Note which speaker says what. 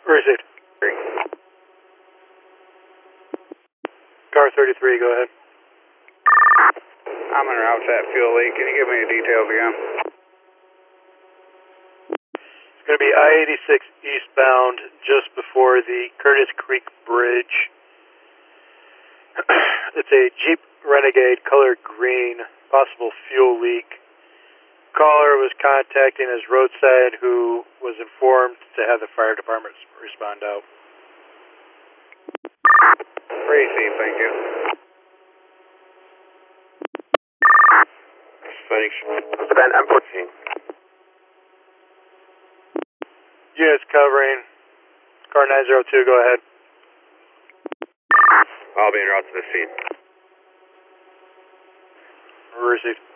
Speaker 1: Received. Car 33, go ahead.
Speaker 2: I'm en route to that fuel leak. Can you give me the details again?
Speaker 1: It's going to be I-86 eastbound just before the Curtis Creek Bridge. It's a Jeep Renegade colored green, possible fuel leak. Caller was contacting his roadside who was informed to have the fire department respond out.
Speaker 2: Received, thank you.
Speaker 3: Phoenix. Spent, I'm pushing.
Speaker 1: Units covering. Car 902, go ahead.
Speaker 3: I'll be en route to the scene.
Speaker 1: Received.